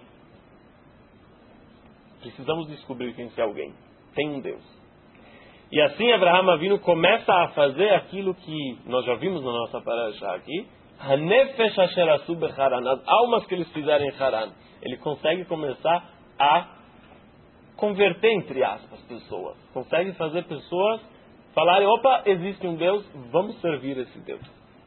Precisamos descobrir quem é esse alguém. Tem um Deus. E assim Abraham Avinu começa a fazer aquilo que nós já vimos na nossa parasha aqui, Hanefesh asher asu becharan, as almas que eles fizeram em Haran. Ele consegue começar a converter, entre aspas, pessoas. Consegue fazer pessoas falarem, opa, existe um Deus, vamos servir esse Deus.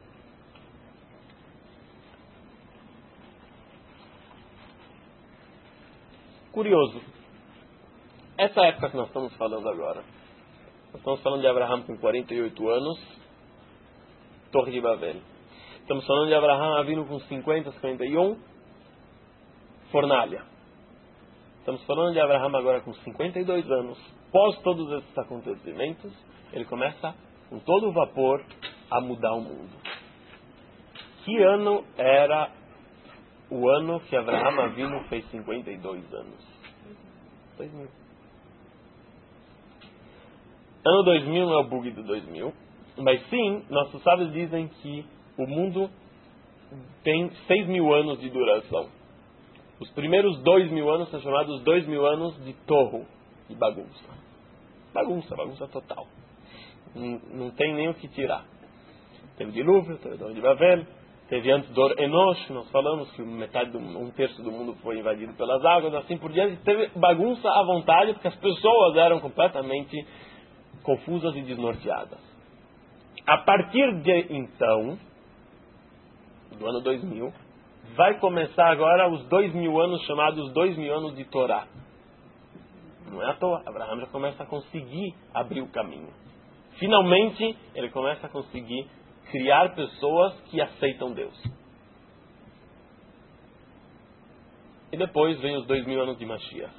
Curioso. Essa época que nós estamos falando agora, nós estamos falando de Abraham com quarenta e oito anos, Torre de Babel. Estamos falando de Abraham Avinu com cinquenta, cinquenta e um, fornalha. Estamos falando de Abraham agora com cinquenta e dois anos. Pós todos esses acontecimentos, ele começa com todo o vapor a mudar o mundo. Que ano era o ano que Abraham Avinu fez cinquenta e dois anos? dois mil. Ano dois mil não é o bug do dois mil, mas sim, nossos sábios dizem que o mundo tem seis mil anos de duração. Os primeiros dois mil anos são chamados dois mil anos de torro, de bagunça. Bagunça, bagunça total. Não, não tem nem o que tirar. Teve dilúvio, teve Torre de Babel, teve antes Dor Enosh, nós falamos que metade do, um terço do mundo foi invadido pelas águas, assim por diante. Teve bagunça à vontade, porque as pessoas eram completamente confusas e desnorteadas. A partir de então, do ano dois mil, vai começar agora os dois mil anos chamados dois mil anos de Torá. Não é à toa, Abraham já começa a conseguir abrir o caminho. Finalmente, ele começa a conseguir criar pessoas que aceitam Deus. E depois vem os dois mil anos de Mashiach,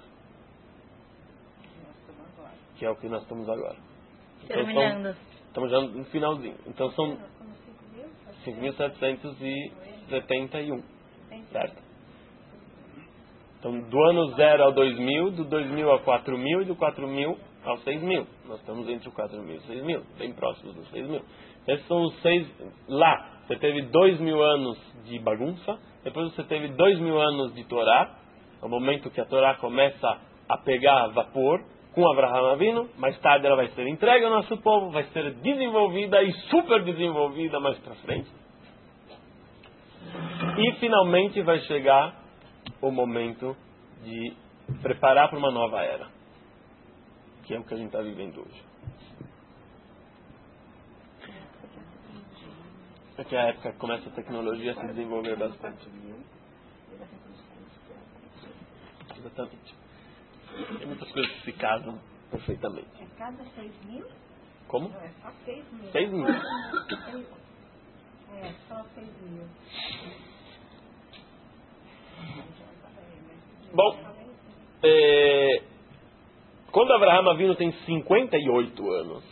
que é o que nós estamos agora. Então, Terminando. são, estamos já no finalzinho. Então são cinco mil setecentos e setenta e um. Certo? Então do ano zero ao dois mil, do dois mil ao quatro mil e do quatro mil ao seis mil. Nós estamos entre o quatro mil e o seis mil, bem próximos dos seis mil. Esses são os seis. Lá você teve dois mil anos de bagunça, depois você teve dois mil anos de Torá, é o momento que a Torá começa a pegar vapor com Abraham Avinu. Mais tarde ela vai ser entregue ao nosso povo, vai ser desenvolvida e super desenvolvida mais para frente. E finalmente vai chegar o momento de preparar para uma nova era, que é o que a gente está vivendo hoje. Aqui é a época que começa a tecnologia a se desenvolver bastante. Exatamente. Tem muitas coisas que se casam perfeitamente. É cada seis mil? Como? Não, é só seis mil. Seis mil. É, só seis mil. Bom, é, quando Abraham Avinu tem cinquenta e oito anos,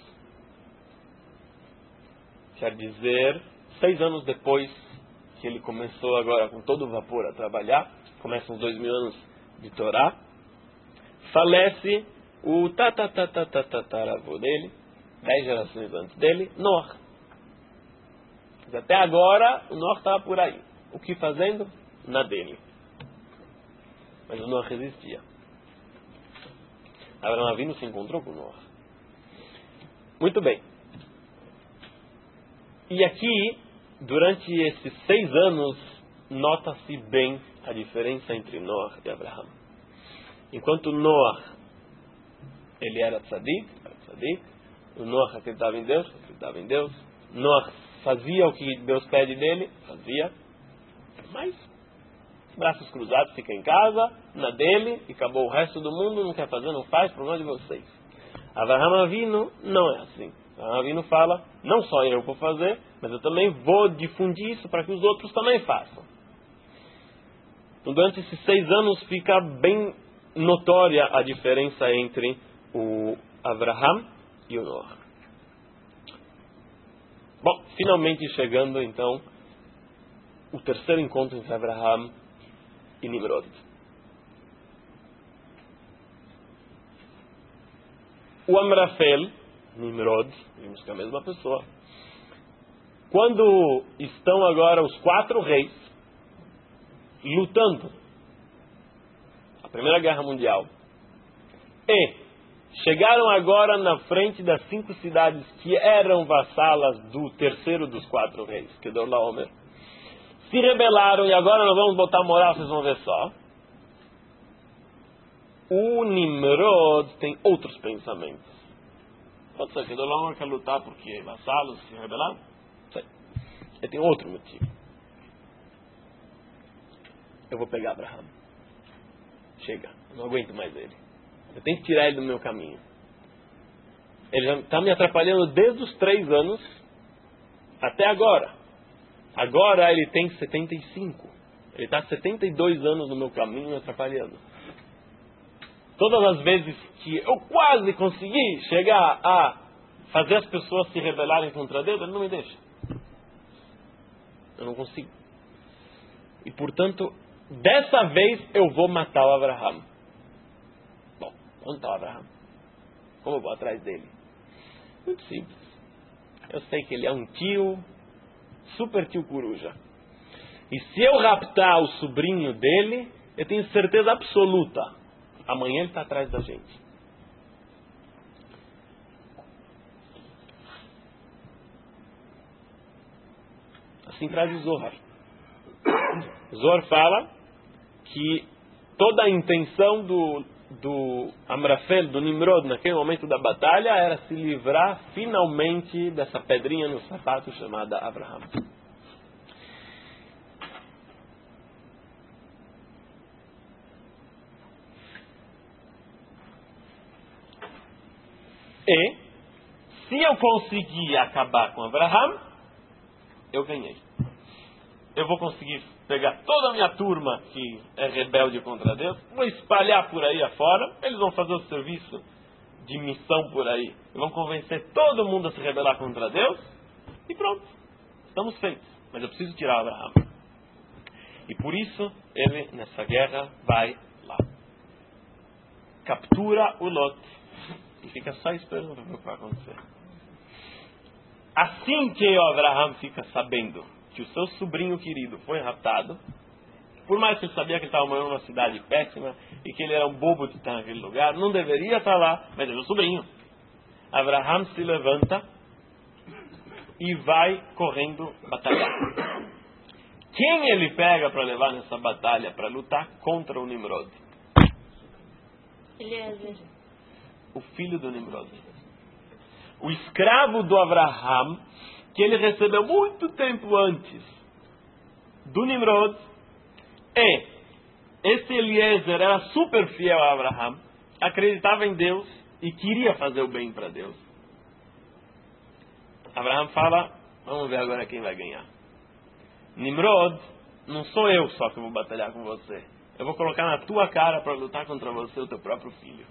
quer dizer, seis anos depois que ele começou agora com todo o vapor a trabalhar, começam os dois mil anos de Torá, falece o tatatatatataravô dele, Dez gerações antes dele, Noah. Mas até agora, o Noah estava por aí. O que fazendo? Na dele. Mas o Noah resistia. Abraão Avinu se encontrou com Noah. Muito bem. E aqui, durante esses seis anos, nota-se bem a diferença entre Noah e Abraão. Enquanto Noah, ele era tzadik, era tzadik, o Noah acreditava em Deus, acreditava em Deus, Noah fazia o que Deus pede dele, fazia, mas braços cruzados, fica em casa, na dele, e acabou. O resto do mundo não quer fazer, não faz, problema de vocês. Avraham Avinu não é assim. Avraham Avinu fala, não só eu vou fazer, mas eu também vou difundir isso para que os outros também façam. Então, durante esses seis anos fica bem notória a diferença entre o Avraham e o Noah. Bom, finalmente chegando então o terceiro encontro entre Avraham e Nimrod. O Amrafel, Nimrod, vimos que é a mesma pessoa. Quando estão agora os quatro reis lutando a Primeira Guerra Mundial e chegaram agora na frente das cinco cidades que eram vassalas do terceiro dos quatro reis, Kedorlaomer, se rebelaram e agora nós vamos botar moral, vocês vão ver só. O Nimrod tem outros pensamentos. Pode ser que Kedorlaomer quer lutar porque vassalos se rebelaram? Sei. Ele tem outro motivo. Eu vou pegar Abraham. Chega, eu não aguento mais ele. Eu tenho que tirar ele do meu caminho. Ele já está me atrapalhando desde os três anos até agora. Agora ele tem setenta e cinco. Ele está setenta e dois anos no meu caminho me atrapalhando. Todas as vezes que eu quase consegui chegar a fazer as pessoas se rebelarem contra Deus, ele não me deixa. Eu não consigo. E portanto, dessa vez eu vou matar o Abraham. Bom, onde está o Abraham? Como eu vou atrás dele? Muito simples. Eu sei que ele é um tio, super tio coruja. E se eu raptar o sobrinho dele, eu tenho certeza absoluta, amanhã ele está atrás da gente. Assim traz o Zohar. O Zohar fala que toda a intenção do, do Amrafel, do Nimrod, naquele momento da batalha, era se livrar finalmente dessa pedrinha no sapato chamada Abraham. E, se eu conseguir acabar com Abraham, eu ganhei. Eu vou conseguir pegar toda a minha turma que é rebelde contra Deus, vou espalhar por aí afora, eles vão fazer o serviço de missão por aí, e vão convencer todo mundo a se rebelar contra Deus, e pronto, estamos feitos. Mas eu preciso tirar Abraham. E por isso, ele, nessa guerra, vai lá. Captura o Lot. E fica só esperando para ver o que vai acontecer. Assim que o Abraham fica sabendo que o seu sobrinho querido foi raptado, por mais que ele sabia que ele estava morando numa cidade péssima e que ele era um bobo de estar naquele lugar, não deveria estar lá, mas é o sobrinho. Abraham se levanta e vai correndo batalhar. Quem ele pega para levar nessa batalha, para lutar contra o Nimrod? Eliezer. O filho do Nimrod. O escravo do Abraham, que ele recebeu muito tempo antes do Nimrod, e esse Eliezer era super fiel a Abraham, acreditava em Deus e queria fazer o bem para Deus. Abraham fala, vamos ver agora quem vai ganhar. Nimrod, não sou eu só que vou batalhar com você. Eu vou colocar na tua cara para lutar contra você o teu próprio filho.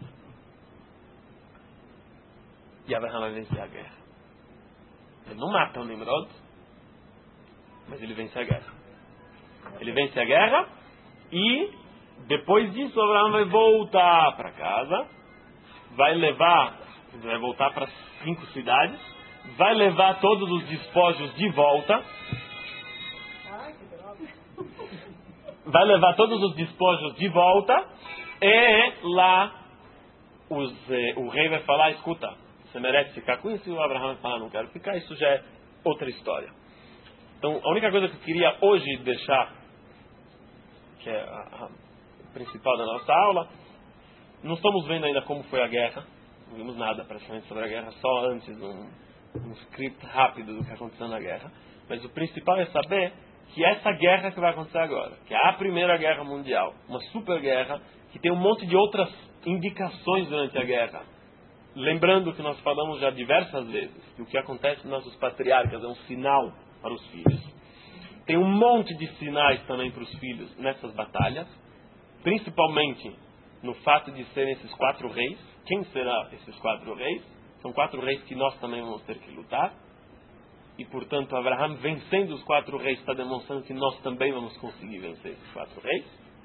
E Abraham vai vencer a guerra. Ele não mata o Nimrod, mas ele vence a guerra. Ele vence a guerra e depois disso Abraham vai voltar para casa, vai levar vai voltar para cinco cidades, vai levar todos os despojos de volta, Ai, que droga. vai levar todos os despojos de volta, e lá os, eh, o rei vai falar, escuta, você merece ficar com isso, e o Abraham vai falar, não quero ficar, isso já é outra história. Então, a única coisa que eu queria hoje deixar, que é a, a principal da nossa aula, não estamos vendo ainda como foi a guerra, não vimos nada praticamente sobre a guerra, só antes um, um script rápido do que aconteceu na guerra, mas o principal é saber que essa guerra que vai acontecer agora, que é a Primeira Guerra Mundial, uma super guerra, que tem um monte de outras indicações durante a guerra. Lembrando que nós falamos já diversas vezes, que o que acontece nos nossos patriarcas é um sinal para os filhos. Tem um monte de sinais também para os filhos nessas batalhas, principalmente no fato de serem esses quatro reis. Quem será esses quatro reis? São quatro reis que nós também vamos ter que lutar. E, portanto, Abraham vencendo os quatro reis está demonstrando que nós também vamos conseguir vencer esses quatro reis.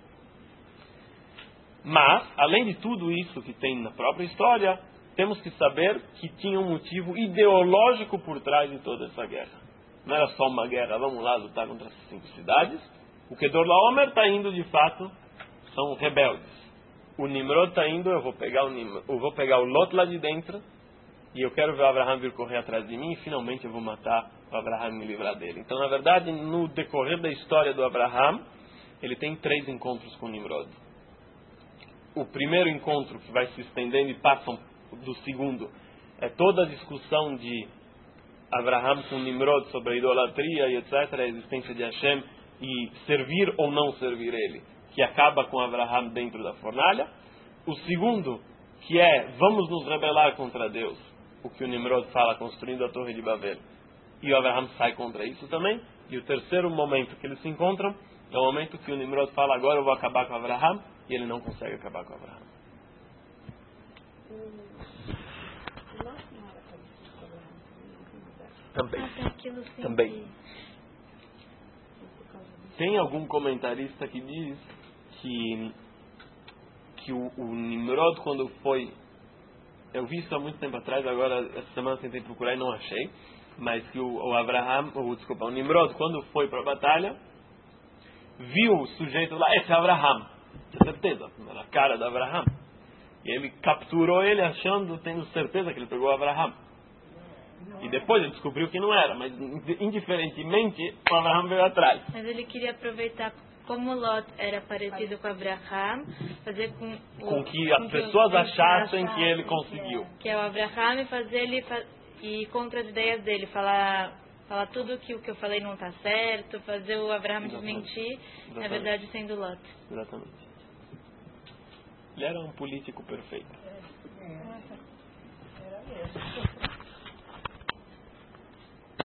Mas, além de tudo isso que tem na própria história, temos que saber que tinha um motivo ideológico por trás de toda essa guerra. Não era só uma guerra, vamos lá lutar contra essas cinco cidades. O Kedorlaomer está indo, de fato, são rebeldes. O Nimrod está indo, eu vou pegar o Nimrod, eu vou pegar o Lot lá de dentro, e eu quero ver o Abraham vir correr atrás de mim, e finalmente eu vou matar o Abraham e me livrar dele. Então, na verdade, no decorrer da história do Abraham, ele tem três encontros com o Nimrod. O primeiro encontro, que vai se estendendo e passam do segundo, é toda a discussão de Abraham com Nimrod sobre a idolatria e etcétera, a existência de Hashem, e servir ou não servir ele, que acaba com Abraham dentro da fornalha. O segundo, que é, vamos nos rebelar contra Deus, o que o Nimrod fala, construindo a Torre de Babel. E o Abraham sai contra isso também. E o terceiro momento que eles se encontram, é o momento que o Nimrod fala, agora eu vou acabar com Abraham, e ele não consegue acabar com Abraham. Também. Até aquilo sempre... Também. Tem algum comentarista que diz que, que o, o Nimrod, quando foi... Eu vi isso há muito tempo atrás, agora essa semana tentei procurar e não achei, mas que o, o Abraham, ou desculpa, o Nimrod, quando foi para a batalha, viu o sujeito lá, esse é Abraham, tinha certeza, era a cara do Abraham. E ele capturou ele achando, tendo certeza que ele pegou o Abraham. E depois ele descobriu que não era, mas indiferentemente o Abraham veio atrás. Mas ele queria aproveitar como Lot era parecido com Abraham, fazer com, o, com que as com pessoas que achassem que ele conseguiu. Que é o Abraham e fazer ele fa- e contra as ideias dele, falar, falar tudo que o que eu falei não está certo, fazer o Abraham Exatamente. desmentir, Exatamente. na verdade sendo Lot. Exatamente. Ele era um político perfeito.